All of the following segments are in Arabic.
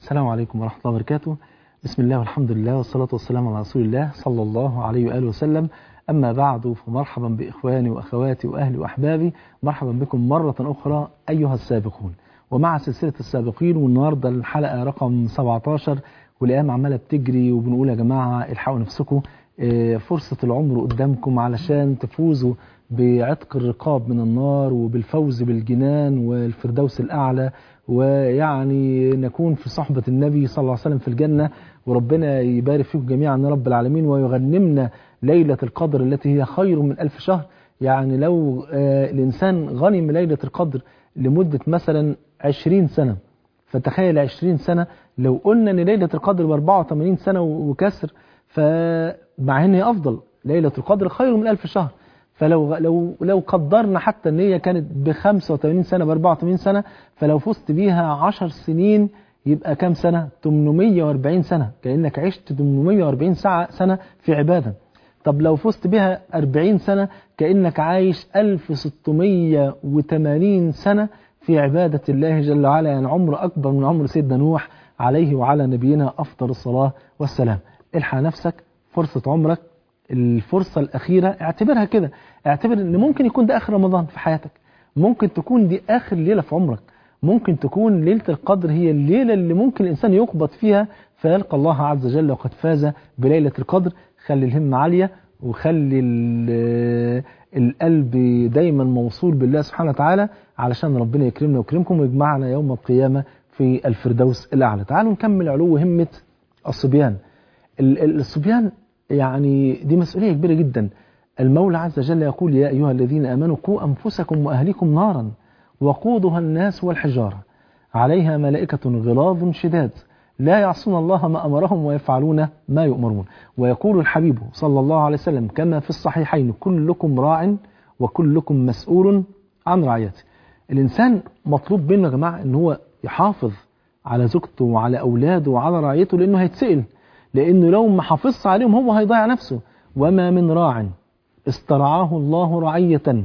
السلام عليكم ورحمة الله وبركاته. بسم الله والحمد لله والصلاة والسلام على رسول الله صلى الله عليه وآله وسلم. أما بعد، فمرحبا بإخواني وأخواتي وأهلي وأحبابي، مرحبا بكم مرة أخرى أيها السابقون، ومع سلسلة السابقين. والنهاردة الحلقة رقم 17، والأيام عمالة بتجري، وبنقول يا جماعة الحقوا نفسكم، فرصة العمر قدامكم علشان تفوزوا بعتق الرقاب من النار وبالفوز بالجنان والفردوس الأعلى، ويعني نكون في صحبة النبي صلى الله عليه وسلم في الجنة. وربنا يبارك فيكم جميعا يا رب العالمين، ويغنمنا ليلة القدر التي هي خير من 1000 شهر. يعني لو الإنسان غنم ليلة القدر لمدة مثلا 20 سنة، فتخيل 20 سنة لو قلنا أن ليلة القدر ب 84 سنة وكسر، فمع أن هي أفضل، ليلة القدر خير من 1000 شهر. فلو قدرنا حتى ان هي كانت ب 85 سنة ب 84 سنة، فلو فزت بيها 10 سنين يبقى كام سنة؟ 840 سنة، كأنك عشت 840 سنة في عبادة. طب لو فزت بيها 40 سنة كأنك عايش 1680 سنة في عبادة الله جل وعلا، يعني عمر أكبر من عمر سيدنا نوح عليه وعلى نبينا أفضل الصلاة والسلام. الحق نفسك، فرصة عمرك، الفرصة الأخيرة، اعتبرها كده، اعتبر ان ممكن يكون ده آخر رمضان في حياتك، ممكن تكون دي آخر ليلة في عمرك، ممكن تكون ليلة القدر هي الليلة اللي ممكن الإنسان يقبض فيها فيلقى الله عز وجل وقد فاز بليلة القدر. خلي الهمة عالية، وخلي القلب دايما موصول بالله سبحانه وتعالى، علشان ربنا يكرمنا ويكرمكم ويجمعنا يوم القيامة في الفردوس الأعلى. تعالوا نكمل علو همة الصبيان. الصبيان يعني دي مسؤولية كبيرة جدا. المولى عز وجل يقول: يا أيها الذين آمنوا قوا أنفسكم وأهليكم نارا وقودها الناس والحجارة عليها ملائكة غلاظ شداد لا يعصون الله ما أمرهم ويفعلون ما يؤمرون. ويقول الحبيب صلى الله عليه وسلم كما في الصحيحين: كلكم راع وكلكم مسؤول عن رعيته. الإنسان مطلوب منه يا جماعة إن هو يحافظ على زوجته وعلى أولاده وعلى رعيته، لأنه هيتسئل، لأنه لو ما حافظش عليهم هو هيضيع نفسه. وما من راع استرعاه الله رعية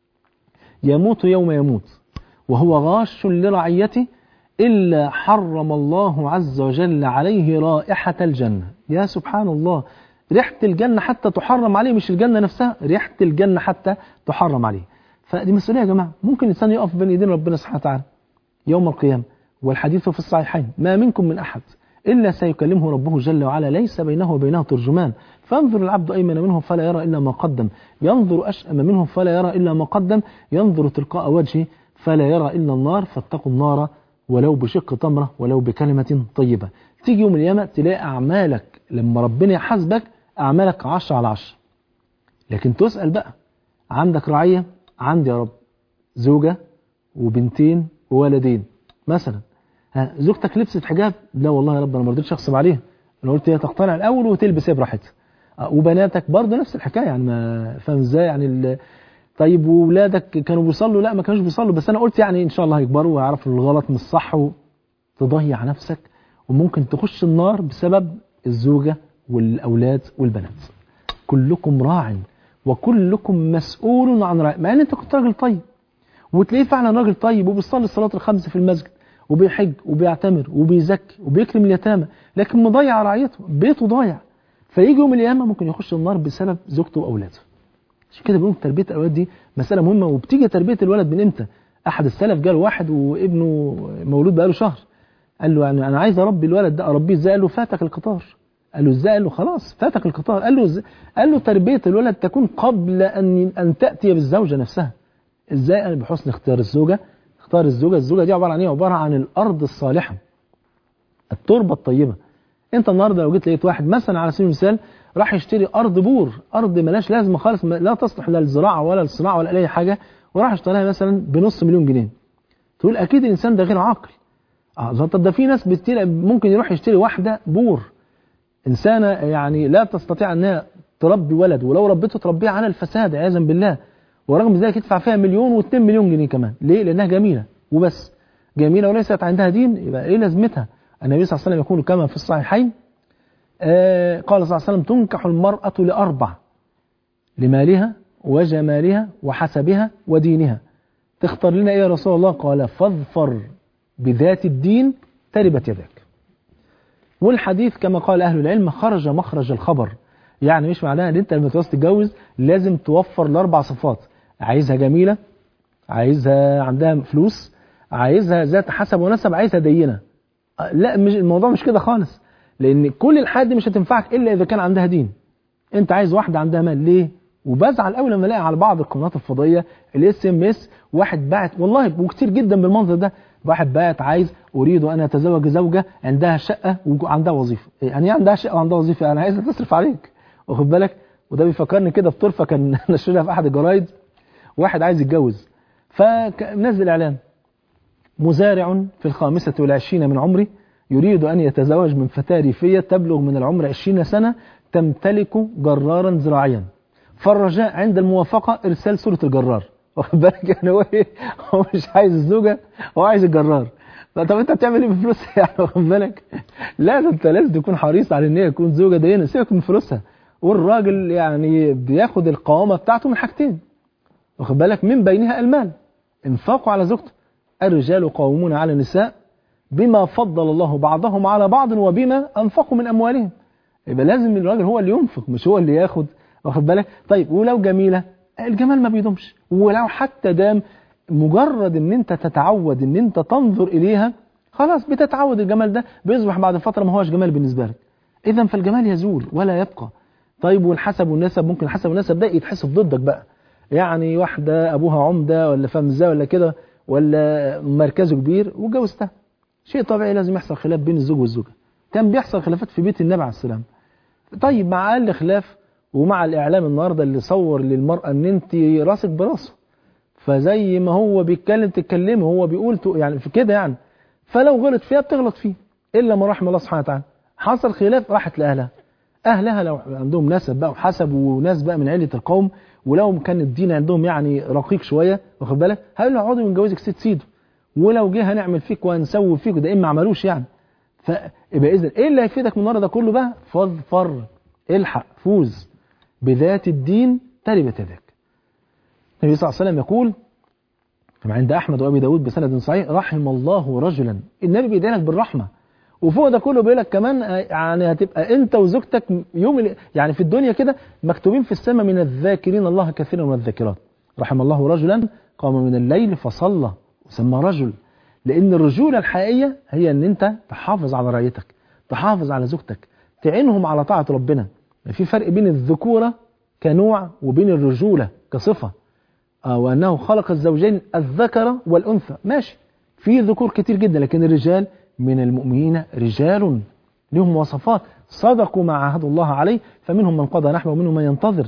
يموت يوم يموت وهو غاش لرعيته إلا حرم الله عز وجل عليه رائحة الجنة. يا سبحان الله، ريحة الجنة حتى تحرم عليه، مش الجنة نفسها، ريحة الجنة حتى تحرم عليه. فدي مسؤولية يا جماعة. ممكن الإنسان يقف بين يدين ربنا سبحانه وتعالى يوم القيامة، والحديث في الصحيحين: ما منكم من أحد إلا سيكلمه ربه جل وعلا ليس بينه وبينه ترجمان، فانظر العبد أيمن منه فلا يرى إلا ما قدم، ينظر أشأم منه فلا يرى إلا ما قدم، ينظر تلقاء وجهه فلا يرى إلا النار، فاتقوا النار ولو بشق تمرة ولو بكلمة طيبة. تيجي يوم القيامة تلاقي أعمالك لما ربنا يحاسبك أعمالك 10 على 10، لكن تسأل بقى: عندك رعية؟ عندي يا رب زوجة وبنتين وولدين مثلا. زوجتك لبست حجاب؟ لا والله يا رب انا ما رضيتش اغصب عليها، انا قلت هي تقتنع الاول وتلبس هي براحتها. وبناتك برضه نفس الحكايه، يعني ما فاهم ازاي يعني طيب واولادك كانوا بيصلوا؟ لا ما كانوش بيصلوا، بس انا قلت يعني ان شاء الله هيكبروا ويعرفوا الغلط من الصح. تضيع نفسك وممكن تخش النار بسبب الزوجه والاولاد والبنات. كلكم راع وكلكم مسؤول عن رعيته. مع ان انت كنت راجل طيب، وتلاقيه فعلا راجل طيب وبيصلي الصلاه الخمس في المسجد وبيحج وبيعتمر وبيزكي وبيكرم اليتامى، لكن مضيع رعيته، بيته ضايع. فيجي يوم القيامة ممكن يخش النار بسبب زوجته وأولاده. عشان كده بيقولوا تربية الأولاد دي مسألة مهمة. وبتيجي تربية الولد من إمتى؟ أحد السلف جاله واحد وابنه مولود بقاله شهر، قال له يعني أنا عايز أربي الولد ده، أربيه إزاي؟ قال له فاتك القطار. قال له إزاي؟ قال له خلاص فاتك القطار. قال له إزاي؟ قال له تربية الولد تكون قبل أن تأتي بالزوجة نفسها. إزاي؟ قال بحسن اختيار الزوجة. اختار الزوجة. الزوجة دي عبارة عن ايه؟ عبارة عن الأرض الصالحة، التربة الطيبة. انت النهاردة لو جيت لقيت واحد مثلا على سبيل المثال راح يشتري أرض بور، أرض ملاش لازمة خالص، لا تصلح لا للزراعة ولا للصناعة ولا أي حاجة، وراح اشتراها مثلا بنص مليون جنيه، تقول أكيد الإنسان ده غير عاقل. طب ده في ناس ممكن يروح يشتري واحدة بور، إنسانة يعني لا تستطيع أنها تربي ولد، ولو ربته تربيه على الفساد عياذا بالله، ورغم ذلك يدفع فيها 1 و2 مليون جنيه كمان. ليه؟ لأنها جميلة وبس، جميلة وليست عندها دين، يبقى إيه لازمتها؟ النبي صلى الله عليه وسلم يقول كما في الصحيحين قال صلى الله عليه وسلم: تنكح المرأة ل4: لمالها وجمالها وحسبها ودينها. تختار لنا إيه يا رسول الله؟ قال: فاظفر بذات الدين تربت يدك. والحديث كما قال أهل العلم خرج مخرج الخبر، يعني مش معناها ان انت لما تعوز تتجوز لازم توفر ال4 صفات، عايزها جميلة، عايزها عندها فلوس، عايزها ذات حسب ونسب، عايزها دينة. لا، مش الموضوع مش كده خالص، لان كل الحاجات دي مش هتنفعك الا اذا كان عندها دين. انت عايز واحدة عندها مال ليه؟ وبزعل قوي لما الاقي على بعض القنوات الفضائيه الاس ام اس واحد باعت، والله وكتير جدا بالمنظر ده، واحد باعت عايز اريد ان اتزوج زوجه عندها شقه وعندها وظيفه. يعني ايه عندها شقه وعندها وظيفه؟ انا عايزها تصرف عليك، واخد بالك؟ وده بيفكرني كده بطرفه كان نشرها في احد الجرايد، واحد عايز يتجوز فنزل اعلان: مزارع في 25 من عمري يريد أن يتزوج من فتاة ريفية تبلغ من العمر 20 سنة تمتلك جرارا زراعيا، فالرجاء عند الموافقة إرسال صورة الجرار. واخد بالك؟ يعني هو إيه؟ هو مش عايز الزوجة، هو عايز الجرار. طب أنت بتعمل إيه بفلوسها يعني؟ واخد بالك؟ لا، ده أنت لازم تكون حريص على إن هي تكون زوجة دينة، سيبك من فلوسها. والراجل يعني بياخد القوامة بتاعته من حاجتين، واخد بالك؟ من بينها المال، انفاقه على زوجته. الرجال قوامون على النساء بما فضل الله بعضهم على بعض وبما أنفقوا من أموالهم. يبقى لازم الراجل هو اللي ينفق مش هو اللي ياخد، واخد بالك؟ طيب ولو جميلة، الجمال ما بيدومش، ولو حتى دام مجرد ان انت تتعود ان انت تنظر اليها خلاص بتتعود، الجمال ده بيصبح بعد فترة ما هوش جمال بالنسبة لك. اذا فالجمال يزول ولا يبقى. طيب والحسب والنسب، ممكن الحسب والنسب ده يتحسب ضدك بقى، يعني واحدة ابوها عمدة ولا فمزة ولا كده ولا مركزه كبير وجوزتها، شيء طبيعي لازم يحصل خلاف بين الزوج والزوجة. كان بيحصل خلافات في بيت النبي عليه السلام. طيب مع اقل خلاف ومع الاعلام النهارده اللي صور للمرأة ان انت راسك براسه، فزي ما هو بيتكلم تتكلمه، هو بيقول يعني في كده يعني، فلو غلط فيها بتغلط فيه الا ما رحم الله سبحانه وتعالى. حصل خلاف راحت لاهلها، اهلها لو عندهم نسب بقى وحسب وناس بقى من عيلة القوم، ولو كان الدين عندهم يعني رقيق شوية، واخد بالك؟ هيقولوا اقعدوا ونجوزك ست سيدو، ولو جه هنعمل فيك وهنسوي فيك، ده ما عملوش يعني. فيبقى اذا ايه اللي هيفيدك من ورا ده كله بقى؟ فاظفر، الحق، فوز بذات الدين تربت يدك. النبي صلى الله عليه وسلم يقول كما عند احمد وابي داود بسند صحيح: رحم الله رجلا. النبي بيدعي لك بالرحمه، وفوق ده كله بيقول لك كمان يعني هتبقى انت وزوجتك يعني في الدنيا كده مكتوبين في السماء من الذاكرين الله كثيرا والذاكرات. رحم الله رجلا قام من الليل فصلى، وسمى رجل، لان الرجوله الحقيقيه هي ان انت تحافظ على رعيتك، تحافظ على زوجتك، تعينهم على طاعه ربنا. في فرق بين الذكوره كنوع وبين الرجوله كصفه، وانه خلق الزوجين الذكر والانثى. ماشي، في ذكور كتير جدا، لكن الرجال من المؤمنين رجال لهم مواصفات صدقوا ما عاهدوا الله عليه، فمنهم من قضى نحبه ومنهم من ينتظر.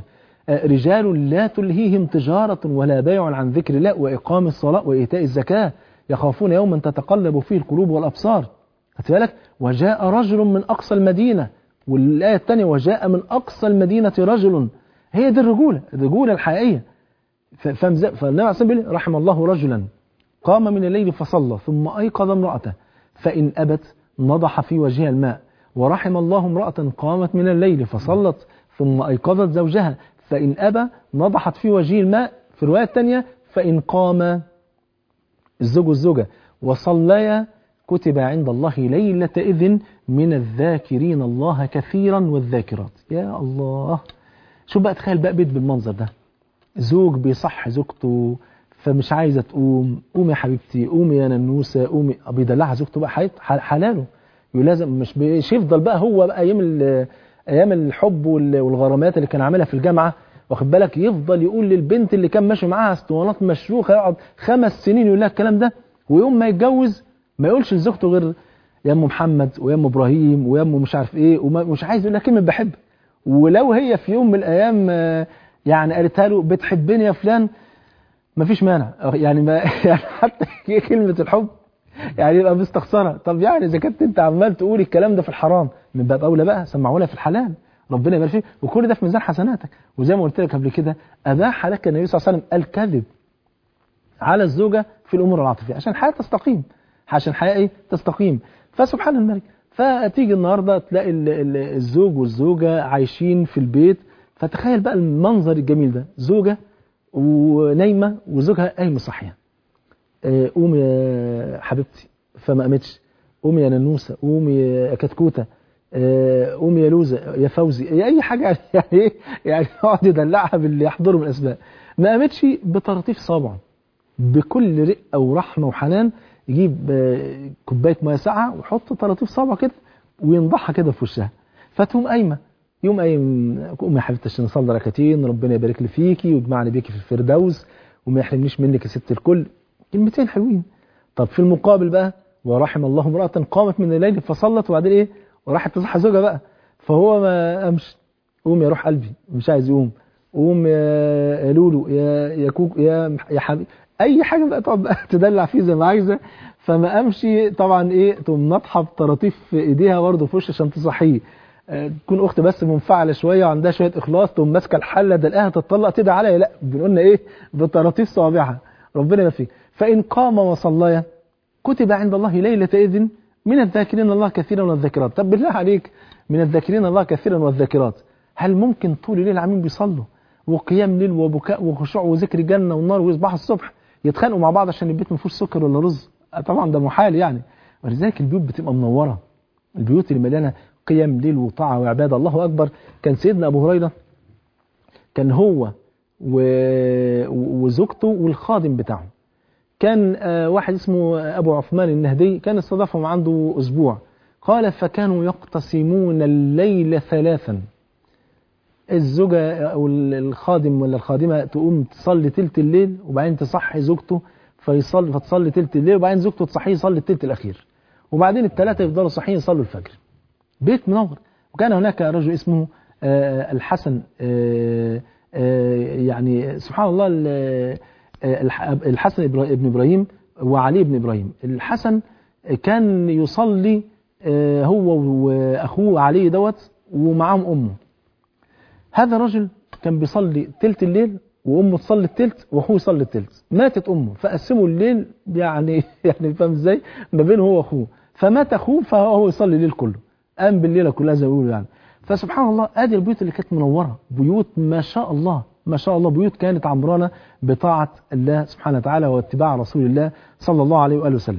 رجال لا تلهيهم تجارة ولا بيع عن ذكر الله وإقام الصلاة وإيتاء الزكاة يخافون يوما تتقلب فيه القلوب والأبصار. خدت بالك؟ وجاء رجل من أقصى المدينة، والآية الثانية وجاء من أقصى المدينة رجل. هي دي الرجولة، الرجولة الحقيقية. فالنبي عليه الصلاة والسلام رحم الله رجلا قام من الليل فصلى ثم أيقظ امرأته فإن أبت نضح في وجهها الماء، ورحم الله امرأة قامت من الليل فصلت ثم أيقظت زوجها فإن أبى نضحت في وجهه الماء. في الرواية الثانية فإن قام الزوج والزوجة وصليا كتب عند الله ليلة إذن من الذاكرين الله كثيرا والذاكرات. يا الله، شو بقى، تخيل بقى بيت بالمنظر ده، زوج بيصح زوجته فمش عايزة تقوم، قومي يا حبيبتي، قومي يا ننوسة، قومي، بيدلعها زوجته بقى حلاله، لازم مش يفضل بقى هو بقى ايام الحب والغرامات اللي كان عاملها في الجامعة، واخد بالك؟ يفضل يقول للبنت اللي كان ماشي معاها اسطوانات مشروخة يقعد 5 سنين يقول لها الكلام ده، ويوم ما يتجوز ما يقولش لزوجته غير يا ام محمد ويا ام ابراهيم ويا ام مش عارف ايه، ومش عايز يقول لها كلمة بحب. ولو هي في يوم من الايام يعني قالتها له بتحبني يا فلان، مفيش مانع يعني، ما يعني حتى كلمة الحب يعني يبقى مستخسرة. طب يعني إذا كنت أنت عمال تقول الكلام ده في الحرام، من باب أولى بقى سمعوا لها في الحلال، ربنا يبارك فيك، وكل ده في ميزان حسناتك. وزي ما قلت لك قبل كده أباح لك النبي صلى الله عليه وسلم الكذب على الزوجة في الأمور العاطفية عشان الحياة تستقيم، عشان الحياة إيه؟ تستقيم. فسبحان الملك، فتيجي النهاردة تلاقي الزوج والزوجة عايشين في البيت، فتخيل بقى المنظر الجميل ده، زوجة ونايمة وزوجها قايم صحية، قومي يا حبيبتي فما قامتش، قومي يا ننوسة، قومي يا كتكوتة، قوم يا لوزة يا فوزي، اي حاجه يعني ايه، يعني يقعد يدلعها باللي يحضره من الاسماء. ما قامتش بطراطيف صابعه، بكل رقه ورحمه وحنان يجيب كوبايه ميه ساقعه ويحط طراطيف صابعه كده وينضحها كده في وشها، فتقوم قايمه، يوم قايم قوم يا حبيبتي عشان نصلي ركعتين، ربنا يبارك لي فيكي ويجمعني بيكي في الفردوس وما يحرمنيش منك يا ست الكل. كلمتين حلوين. طب في المقابل بقى، ورحم الله امرأة قامت من الليل فصلت وبعدين ايه، وراحت تصحى زوجها بقى، فهو ما قامش. قوم يا روح قلبي، مش عايز يقوم. قوم يا لولو يا كوك يا حبيبي، اي حاجه بقى تقعد بقى تدلع فيه زي ما عايزه. فما قامش طبعا ايه، تقوم ناطحه بطراطيف في ايديها برضه في وشه عشان تصحيه. تكون اخت بس منفعله شويه وعندها شويه اخلاص، تقوم ماسكه الحله دلقاها تتطلق تدعي عليا، لا بنقولنا ايه، بطراطيف صوابعها. ربنا يوفقك. فان قام وصلى كتب عند الله ليله اذن من الذاكرين الله كثيرا والذاكرات. طب بالله عليك، من الذاكرين الله كثيرا والذاكرات، هل ممكن طول الليل عاملين بيصلوا وقيام ليل وبكاء وخشوع وذكر جنه والنار ويصبحوا الصبح يتخانقوا مع بعض عشان البيت ما فيهوش سكر ولا رز؟ طبعا ده محال يعني. ولذلك البيوت بتبقى منوره، البيوت اللي مليانه قيام ليل وطاعه وعباده. الله اكبر. كان سيدنا ابو هريره كان هو وزوجته والخادم بتاعه، كان واحد اسمه ابو عثمان النهدي، كان استضافهم عنده اسبوع. قال فكانوا يقتسمون الليل ثلاثا، الزوجة أو الخادم ولا الخادمة تقوم تصلي تلت الليل وبعدين تصحي زوجته فتصلي تلت الليل وبعدين زوجته تصحيه يصلي التلت الأخير، وبعدين الثلاثة يفضلوا صحيين يصلوا الفجر. بيت منور. وكان هناك رجل اسمه الحسن، يعني سبحان الله، الحسن ابن إبراهيم وعلي بن إبراهيم. الحسن كان يصلي هو وأخوه علي دوت ومعهم أمه. هذا الرجل كان بيصلي تلت الليل وامه تصلي التلت واخوه يصلي التلت. ماتت امه فقسموا الليل يعني فاهم ازاي، ما بينه هو واخوه. فمات اخوه فهو يصلي الليل كله، قام بالليله كلها زي ما بيقولوا يعني. فسبحان الله، ادي البيوت اللي كانت منوره، بيوت ما شاء الله ما شاء الله، بيوت كانت عمرانه بطاعه الله سبحانه وتعالى واتباع رسول الله صلى الله عليه واله وسلم.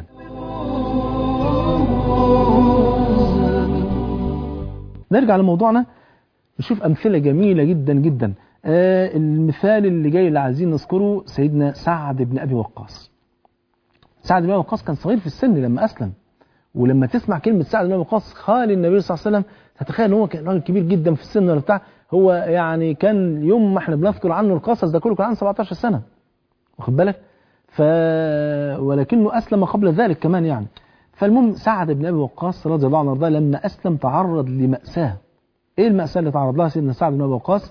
نرجع لموضوعنا، نشوف أمثلة جميلة جدا جدا. المثال اللي جاي اللي عايزين نذكره سيدنا سعد بن أبي وقاص. سعد بن أبي وقاص كان صغير في السن لما أسلم، ولما تسمع كلمة سعد بن أبي وقاص خال النبي صلى الله عليه وسلم تتخيل ان هو كان راجل كبير جدا في السن ولا بتاع. هو يعني كان يوم ما احنا بنذكر عنه القصص ده كله كان عنده 17 سنة، واخد بالك؟ ولكنه أسلم قبل ذلك كمان يعني. فالمهم سعد بن أبي وقاص رضي الله عنه وارضاه لما أسلم تعرض لمأساة. ايه المأساة اللي تعرض لها سيدنا سعد بن أبي وقاص؟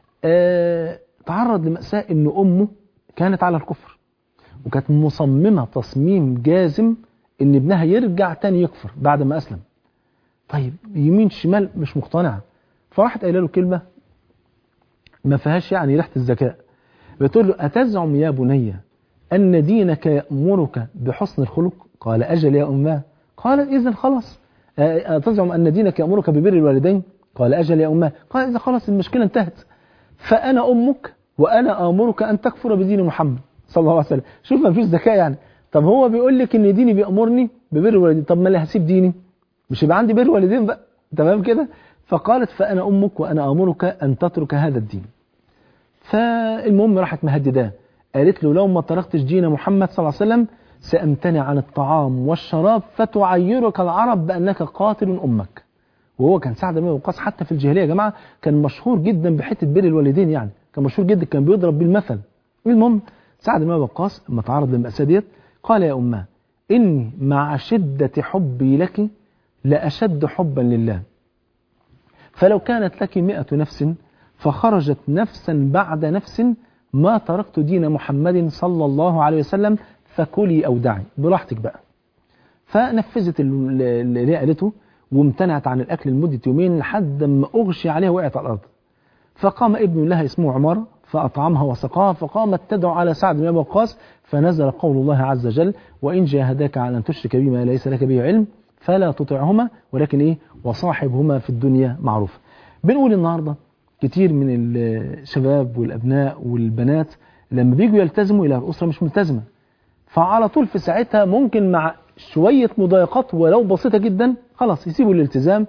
تعرض لمأساة ان امه كانت على الكفر، وكانت مصممة تصميم جازم ان ابنها يرجع تاني يكفر بعد ما اسلم. طيب يمين شمال مش مقتنعة، فراحت قايله له كلمة ما فيهاش يعني ريحة الذكاء. بتقول له أتزعم يا بني أن دينك يأمرك بحسن الخلق؟ قال أجل يا أماه. قال إذن خلاص. أتزعم أن دينك يأمرك ببر الوالدين؟ قال أجل يا أماه. قال إذا خلاص المشكلة انتهت، فأنا أمك وأنا آمرك أن تكفر بدين محمد صلى الله عليه وسلم. شوف ما فيش ذكاء يعني. طب هو بيقول لك إن ديني بيأمرني ببر الوالدين، طب ما اللي هسيب ديني مش يبقى عندي بر والدين بقى، تمام كده؟ فقالت فأنا أمك وأنا آمرك أن تترك هذا الدين. فالمهم راحت مهدداه، قالت له لو ما تركتش دين محمد صلى الله عليه وسلم سأمتنع عن الطعام والشراب فتعيرك العرب بأنك قاتل أمك. وهو كان سعد بن أبي وقاص حتى في الجاهلية يا جماعة كان مشهور جدا بحتة بر الوالدين، يعني كان مشهور جدا، كان بيضرب بالمثل. المهم سعد بن أبي وقاص لما تعرض للمأساة ديت قال يا أماه إني مع شدة حبي لك لأشد حبا لله، فلو كانت لك 100 نفس فخرجت نفسا بعد نفس ما تركت دين محمد صلى الله عليه وسلم فكلي أو دعي براحتك بقى. فنفذت اللي قالته وامتنعت عن الأكل لمدة يومين لحد ما أغشي عليها وقعت على الأرض. فقام ابن لها اسمه عمر فأطعمها وسقاها، فقامت تدعو على سعد بن أبي وقاص، فنزل قول الله عز وجل وإن جاهداك على أن تشرك بما ليس لك به علم فلا تطعهما ولكن إيه وصاحبهما في الدنيا معروف. بنقول النهاردة كتير من الشباب والأبناء والبنات لما بيجوا يلتزموا إلى الأسرة مش ملتزمة، فعلى طول في ساعتها ممكن مع شوية مضايقات ولو بسيطة جدا خلاص يسيبوا الالتزام.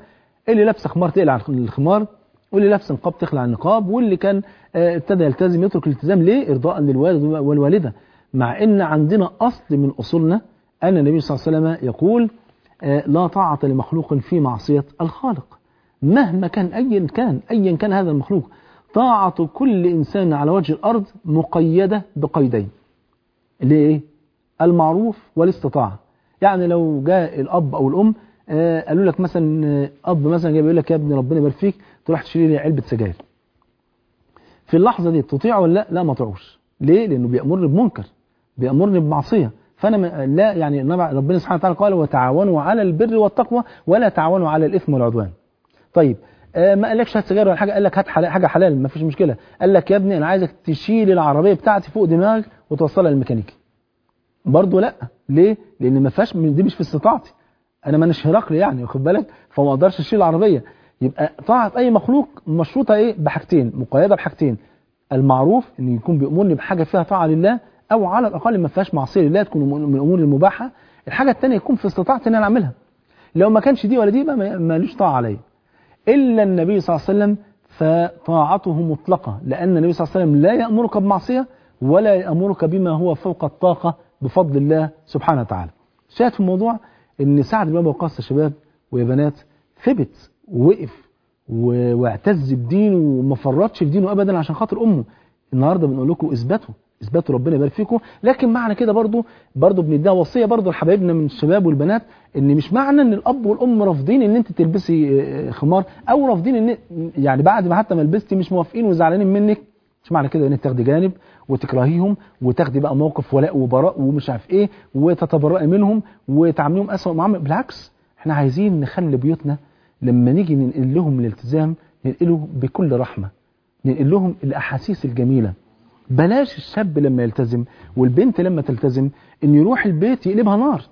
اللي لابسه خمار تقلع الخمار، واللي لابسه نقاب تخلع النقاب، واللي كان ابتدى يلتزم يترك الالتزام. ليه؟ ارضاء للوالد والوالده. مع ان عندنا اصل من اصولنا ان النبي صلى الله عليه وسلم يقول لا طاعه لمخلوق في معصيه الخالق، مهما كان ايا كان هذا المخلوق. طاعه كل انسان على وجه الارض مقيده بقيدين، ليه؟ المعروف والاستطاعه. يعني لو جاء الاب او الام قالوا لك مثلا، اب مثلا جاي بيقول لك يا ابني ربنا يبارك فيك تروح تشتري لي علبه سجاير، في اللحظه دي تطيعه ولا لا؟ لا ما تطيعوش. ليه؟ لانه بيامرني بمنكر، بيامرني بمعصيه. فانا لا يعني ربنا سبحانه وتعالى قال وتعاونوا على البر والتقوى ولا تعاونوا على الاثم والعدوان. طيب ما قالكش هات سجاير ولا حاجه، قال لك هات حاجه حلال ما فيش مشكله. قال لك يا ابني انا عايزك تشيل العربيه بتاعتي فوق دماغك وتوصلها للميكانيكي، برضه لا. ليه؟ لان ما فيهاش، دي مش في استطاعتي، انا مانيش هرقل يعني، واخد بالك، فما اقدرش اشيل العربيه. يبقى طاعه اي مخلوق مشروطه ايه؟ بحاجتين، مقيده بحاجتين: المعروف ان يكون بيامرني بحاجه فيها طاعه لله، او على الاقل ما فيهاش معصيه لله، تكون من الامور المباحه. الحاجه الثانيه يكون في استطاعتي ان انا اعملها. لو ما كانش دي ولا دي مالوش طاعه عليا. الا النبي صلى الله عليه وسلم فطاعته مطلقه، لان النبي صلى الله عليه وسلم لا يامرك بمعصيه ولا يامرك بما هو فوق الطاقه بفضل الله سبحانه وتعالى. شاهد في الموضوع ان سعد بن ابي وقاص يا شباب ويا بنات ثبت ووقف واعتز بدينه وما فرطش في دينه ابدا عشان خاطر امه. النهارده بنقول لكم اثبتوا ربنا يبارك فيكم. لكن معنى كده برضه بنديها وصيه برضه لحبايبنا من الشباب والبنات، ان مش معنى ان الاب والام رافضين ان انت تلبسي خمار، او رافضين ان يعني بعد ما حتى ما لبستي مش موافقين وزعلانين منك، مش معنى كده ان انت تاخدي جانب وتكرهيهم وتاخدي بقى موقف ولاء وبراء ومش عارف ايه وتتبرئي منهم وتعامليهم اسوأ معامله. بالعكس، احنا عايزين نخلي بيوتنا لما نيجي ننقل لهم الالتزام ننقله بكل رحمه، ننقل لهم الاحاسيس الجميله. بلاش الشاب لما يلتزم والبنت لما تلتزم ان يروح البيت يقلبها نار،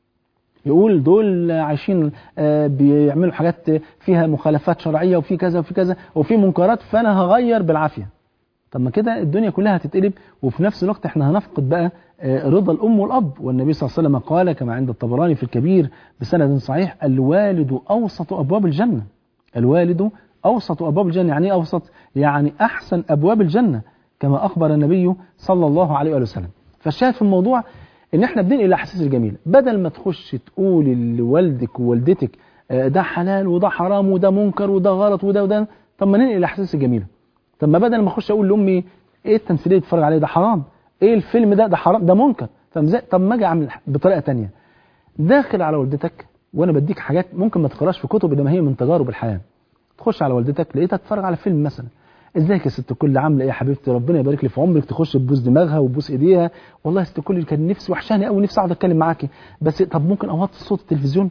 يقول دول عايشين بيعملوا حاجات فيها مخالفات شرعيه وفي كذا وفي كذا وفي منكرات، فانا هغير بالعافيه. طب ما كده الدنيا كلها هتتقلب، وفي نفس الوقت احنا هنفقد بقى رضا الام والاب. والنبي صلى الله عليه وسلم قال كما عند الطبراني في الكبير بسند صحيح: الوالد اوسط ابواب الجنه. الوالد اوسط ابواب الجنه. يعني ايه اوسط؟ يعني احسن ابواب الجنه، كما اخبر النبي صلى الله عليه وسلم. فالشاهد في الموضوع ان احنا بننقل الاحاسيس الجميله، بدل ما تخش تقولي لوالدك ووالدتك ده حلال وده حرام وده منكر وده غلط وده. طب ما ننقل الاحاسيس الجميله. طب ما بدل ما اخش اقول لامي ايه التمثيليه اللي بتتفرج عليه ده حرام، ايه الفيلم ده حرام ده منكر، طب ما اجي اعمل بطريقه ثانيه. داخل على والدتك وانا بديك حاجات ممكن ما تقراش في كتب، انما هي من تجارب الحياه. تخش على والدتك لقيتها تتفرج على فيلم مثلا: ازيك يا ست الكل، عامله ايه يا حبيبتي، ربنا يبارك لي في عمرك. تخش تبوس دماغها وتبوس ايديها: والله يا ست الكل كان نفسي وحشاني قوي، نفسي اقعد اتكلم معاكي، بس طب ممكن اوطي صوت التلفزيون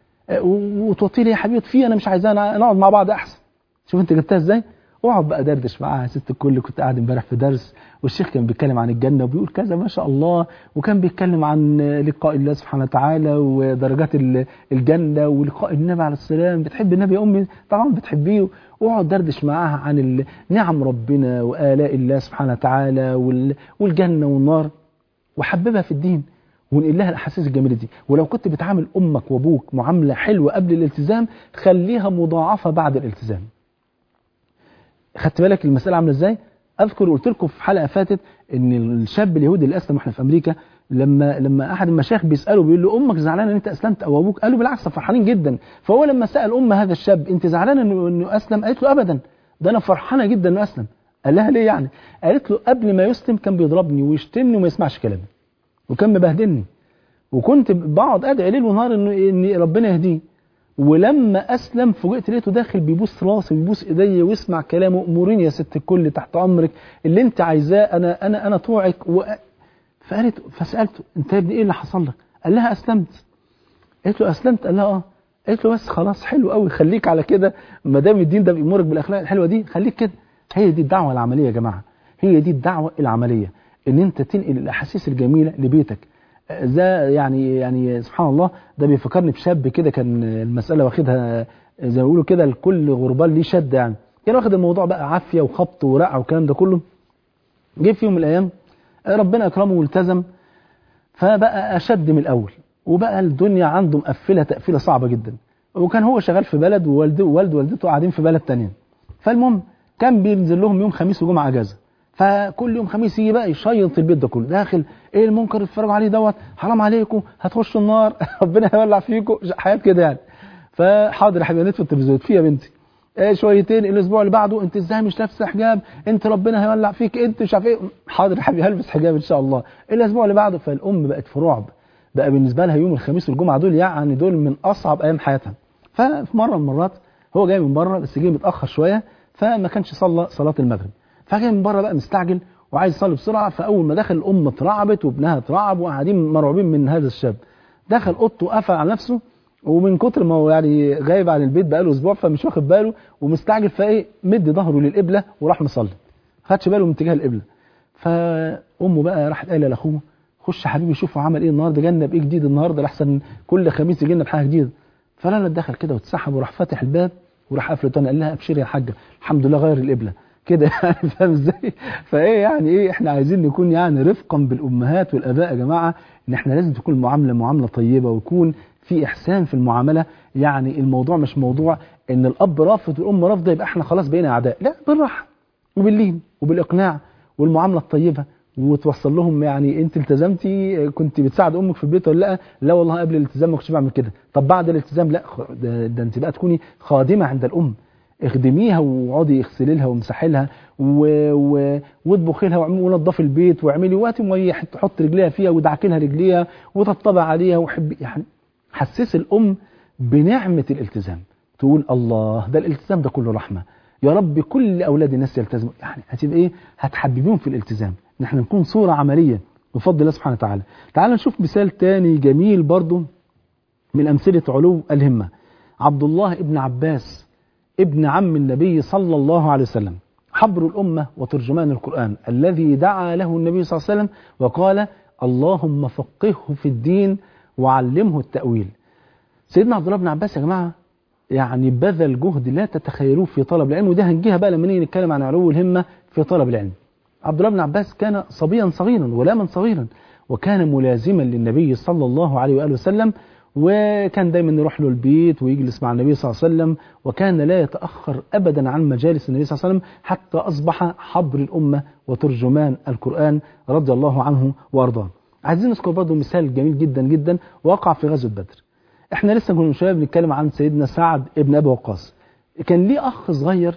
وتوطي لي يا حبيبتي، انا مش عايزانا نقعد مع بعض احسن. شوف انت جبتها ازاي. اقعد بقى دردش معاها: يا ست الكل كنت قاعد امبارح في درس والشيخ كان بيتكلم عن الجنه وبيقول كذا ما شاء الله، وكان بيتكلم عن لقاء الله سبحانه وتعالى ودرجات الجنه ولقاء النبي عليه السلام. بتحب النبي يا امي؟ طبعا بتحبيه. واقعد دردش معاها عن نعم ربنا والاء الله سبحانه وتعالى والجنه والنار، وحببها في الدين ونقل لها الاحاسيس الجميله دي. ولو كنت بتعامل امك وابوك معامله حلوه قبل الالتزام، خليها مضاعفه بعد الالتزام. خدت بالك المسألة عاملة ازاي؟ اذكر قلت لكم في حلقة فاتت ان الشاب اليهودي اللي اسلم واحنا في امريكا، لما احد المشايخ بيسأله بيقول له: امك زعلانة ان انت اسلمت او ابوك؟ قال له: بالعكس فرحانين جدا. فهو لما سأل ام هذا الشاب: انت زعلانة انه اسلم؟ قالت له: ابدا، ده انا فرحانة جدا انه اسلم. قال لها: ليه يعني؟ قالت له: قبل ما يسلم كان بيضربني ويشتمني وما يسمعش كلامي وكان مبهدلني، وكنت بقعد ادعي ليل ونهار ان ربنا يهديه، ولما اسلم فوجئت لقيته داخل بيبوس راسي ويبوس ايديا ويسمع كلامه: اموريني يا ست الكل تحت امرك، اللي انت عايزاه انا طوعك. فسالته: انت يا ابني ايه اللي حصل لك؟ قال لها: اسلمت. قالت له: اسلمت؟ قال لها: اه. قالت له: بس خلاص حلو قوي، خليك على كده، ما دام الدين ده بيامرك بالاخلاق الحلوه دي خليك كده. هي دي الدعوه العمليه يا جماعه، هي دي الدعوه العمليه، ان انت تنقل الاحاسيس الجميله لبيتك. ده يعني سبحان الله، ده بيفكرني بشاب كده كان المسألة واخدها زي ما بيقولوا كده لكل غربال ليه شد، يعني كان واخد الموضوع بقى عافية وخبط ورقع والكلام ده كله. جه في يوم من الأيام ربنا أكرمه والتزم، فبقى أشد من الأول، وبقى الدنيا عنده مقفلة تقفيلة صعبة جدا. وكان هو شغال في بلد ووالده ووالدته قاعدين في بلد تانية. فالمهم كان بينزل لهم يوم خميس وجمعه اجازه، فكل يوم خميس يجي بقى يشيط البيت ده كله، داخل ايه المنكر اللي بتتفرجوا عليه دوت، حرام عليكم هتخشوا النار ربنا هيولع فيكم، حاجات كده يعني. فحاضر يا حبيبي نطفي التلفزيون في يا بنتي، شويتين الاسبوع اللي بعده انت ازاي مش لابسه حجاب، انت ربنا هيولع فيك، انت مش عارف ايه، حاضر يا حبيبي هلبس حجاب ان شاء الله. الاسبوع اللي بعده فالام بقت في رعب، بقى بالنسبه لها يوم الخميس والجمعه دول يعني دول من اصعب ايام حياتها. ففي مره من المرات هو جاي من بره بس جاي متاخر شويه، فما كانش صلى صلاه المغرب، فجاي من بره بقى مستعجل وعايز يصلي بسرعه. فاول ما دخل الام اترعبت وابنها اترعب وقاعدين مرعوبين من هذا الشاب. دخل اوضته وقفل على نفسه، ومن كتر ما هو يعني غايب عن البيت بقاله اسبوع فمش واخد باله ومستعجل، فايه مد ظهره للقبله وراح مصلي، خدش باله من اتجاه القبله. فامه بقى راحت قايله لاخوه خش يا حبيبي شوفوا عمل ايه النهارده، جالنا بايه جديد النهارده لحسن كل خميس يجي لنا بحاجه جديده. فلما دخل كده واتسحب وراح فاتح الباب وراح قافله تاني، قال لها ابشري يا حاجه الحمد لله غير القبله كده يعني فاهم ازاي؟ فايه يعني ايه، احنا عايزين نكون يعني رفقا بالامهات والاباء يا جماعه، ان احنا لازم تكون المعامله معامله طيبه ويكون في احسان في المعامله. يعني الموضوع مش موضوع ان الاب رافض والام رافضه يبقى احنا خلاص بقينا اعداء، لا، بالراحه وباللين وبالاقناع والمعامله الطيبه، وتوصل لهم يعني انت التزمتي، كنت بتساعد امك في البيت ولا لا؟ لا والله قبل الالتزام ما كنتش بعمل كده. طب بعد الالتزام لا، ده انت بقى تكوني خادمه عند الام، اخدميها واقعدي اغسلي لها وامسحي لها واطبخي لها ونضفي البيت واعملي وقت ميه تحط رجليها فيها ودعكي لها رجليها وتطبع عليها وحبي، يعني حسس الام بنعمه الالتزام، تقول الله ده الالتزام ده كله رحمه، يا رب كل اولاد الناس يلتزموا، يعني هتبقى ايه، هتحببيهم في الالتزام، ان احنا نكون صوره عمليه بفضل الله سبحانه وتعالى. تعال نشوف مثال تاني جميل برضو من امثله علو الهمه. عبد الله ابن عباس ابن عم النبي صلى الله عليه وسلم، حبر الامه وترجمان القران، الذي دعا له النبي صلى الله عليه وسلم وقال اللهم فقهه في الدين وعلمه التاويل. سيدنا عبد الله بن عباس يا جماعه يعني بذل جهد لا تتخيلوه في طلب العلم، وده هنجيها بقى لما نيجي نتكلم عن علو الهمه في طلب العلم. عبد الله بن عباس كان صبيا صغيرا غلاما صغيرا، وكان ملازما للنبي صلى الله عليه واله وسلم، وكان دايما يروح له البيت ويجلس مع النبي صلى الله عليه وسلم، وكان لا يتاخر ابدا عن مجالس النبي صلى الله عليه وسلم حتى اصبح حبر الامه وترجمان القران رضي الله عنه وارضاه. عايزين نذكر برضه مثال جميل جدا جدا وقع في غزوه بدر. احنا لسه كنا من شويه بنتكلم عن سيدنا سعد ابن ابي وقاص، كان ليه اخ صغير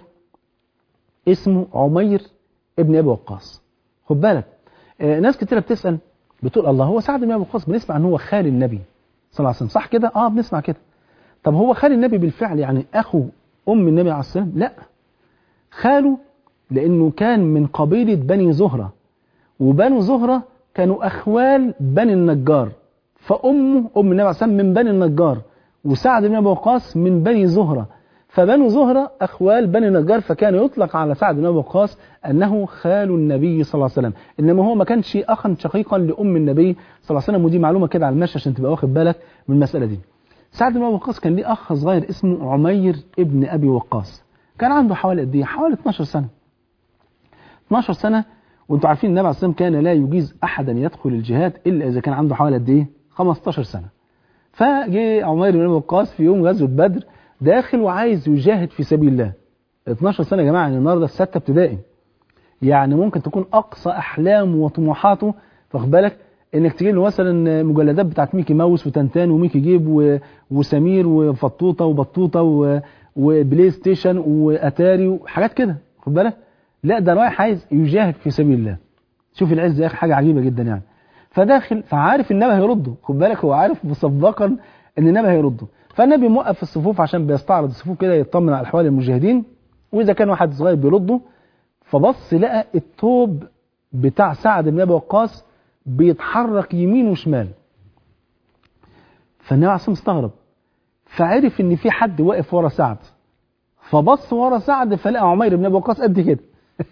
اسمه عمير ابن ابي وقاص. خد بالك ناس كتيره بتسال بتقول الله هو سعد بن ابي وقاص بنسمع ان هو خال النبي صلى الله عليه وسلم، صح كده؟ بنسمع كده. طب هو خال النبي بالفعل يعني اخو ام النبي عليه السلام؟ لا، خاله لانه كان من قبيله بني زهره، وبنو زهره كانوا اخوال بني النجار، فامه ام النبي عليه السلام من بني النجار، وسعد بن ابي وقاص من بني زهره، فبنو زهره اخوال بني النجار، فكان يطلق على سعد بن ابي وقاص انه خال النبي صلى الله عليه وسلم، انما هو ما كانش اخا شقيقا لام النبي صلى الله عليه وسلم. ودي معلومه كده على المشي عشان تبقى واخد بالك من المساله دي. سعد بن ابي وقاص كان ليه اخ صغير اسمه عمير ابن ابي وقاص، كان عنده حوالي قد ايه؟ حوالي 12 سنه. 12 سنه، وانتم عارفين النبي عليه الصلاه والسلام كان لا يجيز احدا يدخل الجهاد الا اذا كان عنده حوالي قد ايه؟ 15 سنه. فجه عمير بن ابي وقاص في يوم غزوه بدر داخل وعايز يجاهد في سبيل الله. 12 سنه يا جماعه، يعني النهارده في 6 ابتدائي، يعني ممكن تكون اقصى احلامه وطموحاته، واخد بالك، انك تجيب له مثلا مجلدات بتاعت ميكي ماوس وتنتان وميكي جيب وسمير وفطوطه وبطوطه وبلاي ستيشن واتاري وحاجات كده، واخد بالك. لا، ده رايح عايز يجاهد في سبيل الله. شوف العز يا اخي، حاجه عجيبه جدا يعني. فداخل فعارف النبي هيرده، خد بالك، هو عارف مسبقا ان النبي هيرده، فالنبي موقف في الصفوف عشان بيستعرض الصفوف كده يطمن على احوال المجاهدين، واذا كان واحد صغير بيرده، فبص لقى الثوب بتاع سعد بن ابي وقاص بيتحرك يمين وشمال. فالنبي عليه الصلاه والسلام استغرب، فعرف ان في حد واقف ورا سعد، فبص ورا سعد فلقى عمير بن ابي وقاص قد كده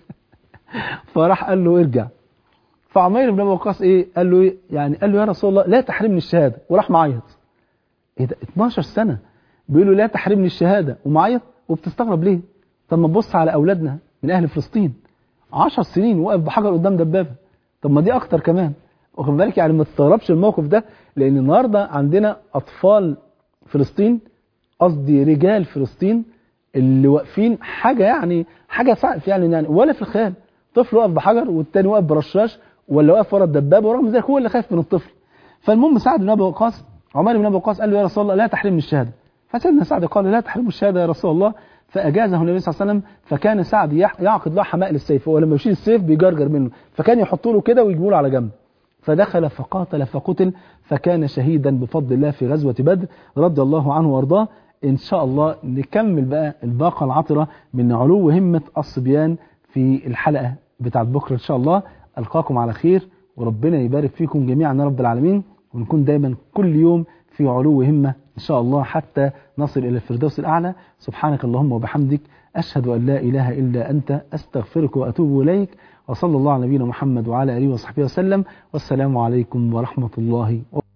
فراح قال له ارجع. فعمير بن ابي وقاص قال له يعني قال له يا رسول الله لا تحرمني الشهاده، وراح معيط. ايه ده 12 سنه بيقول له لا تحرمني الشهاده ومعيط، وبتستغرب ليه؟ طب ما تبص على اولادنا من اهل فلسطين 10 سنين واقف بحجر قدام دبابه، طب ما دي اكتر كمان، واخد بالك، يعني ما تستغربش الموقف ده، لان النهارده عندنا اطفال فلسطين قصدي رجال فلسطين اللي واقفين حاجة يعني حاجة يعني ولا في الخيال. طفل واقف بحجر والتاني واقف برشاش ولا واقف ورا الدبابة، ورغم ذلك هو اللي خايف من الطفل. فالمهم سعد بن أبي وقاص، عمر بن أبي وقاص قال له يا رسول الله لا تحرمني الشهادة. فسيدنا سعد قال لا تحرمني الشهادة يا رسول الله، فأجازه النبي صلى الله عليه وسلم. فكان سعد يعقد له حماء للسيف، ولما يشيل السيف بيجرجر منه، فكان يحطوا له كده ويجيبوا له على جنب. فدخل فقاتل فقتل، فكان شهيدا بفضل الله في غزوة بدر رضي الله عنه وارضاه. إن شاء الله نكمل بقى الباقة العطرة من علو همة الصبيان في الحلقة بتاعت بكرة إن شاء الله. ألقاكم على خير، وربنا يبارك فيكم جميعا يا رب العالمين، ونكون دايما كل يوم في علو همة إن شاء الله حتى نصل إلى الفردوس الأعلى. سبحانك اللهم وبحمدك، أشهد أن لا إله إلا أنت، أستغفرك وأتوب إليك. وصلى الله على نبينا محمد وعلى آله وصحبه وسلم، والسلام عليكم ورحمة الله وبركاته.